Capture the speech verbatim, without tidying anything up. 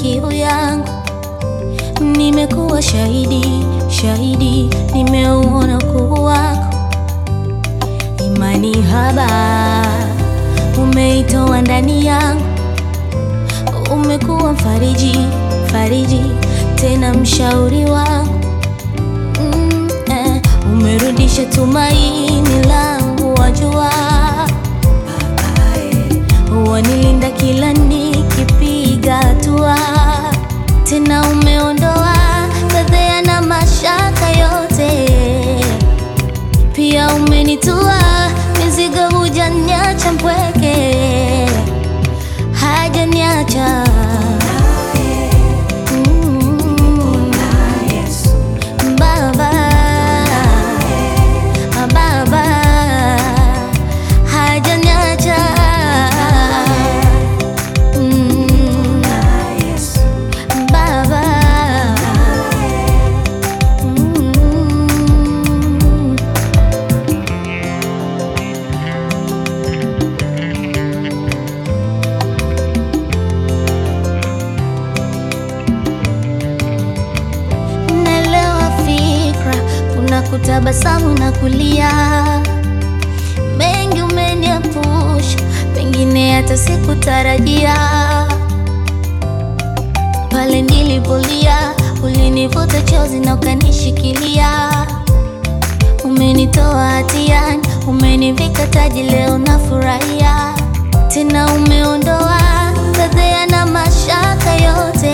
kiu yangu. Nimekuwa shahidi, shahidi, nimeuona ukuu wako. Imani haba umeitoa ndani yangu. Umekuwa mfariji, fariji, tena mshauri wangu. mm, eh, Umerudisha tumaini langu, wajua wanilinda kila nikipiga hatua. Tena umeondoa fedheha na mashaka yote, pia umenitua mizigo, hujaniacha mpweke, hajaniacha. Mm, Baba, Baba, hajaniacha. Mm, Baba, mm. Naelewa fikra, kuna kutabasamu na kulia. Mengi umeniepusha, pengine hata sikutarajia. Pale nilipolia, ulinivuta chozi na ukanishikilia. Umenitoa hatiani, umenivika taji, leo nafurahia. Tena umeondoa fedheha na mashaka yote,